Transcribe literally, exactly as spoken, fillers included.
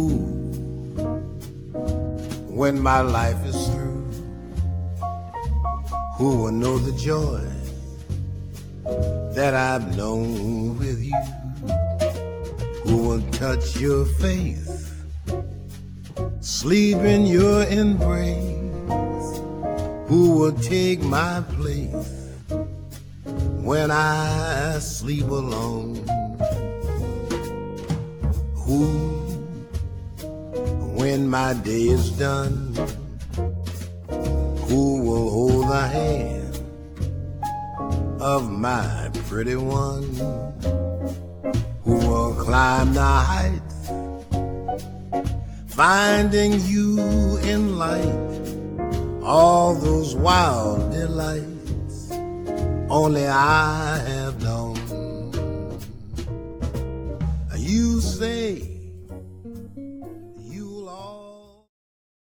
Who, when my life is through, who will know the joy that I've known with you? Who will touch your face, sleep in your embrace? Who will take my place when I sleep alone? Who, when my day is done, who will hold the hand of my pretty one? Who will climb the heights, finding you in light, all those wild delights only I have known. You say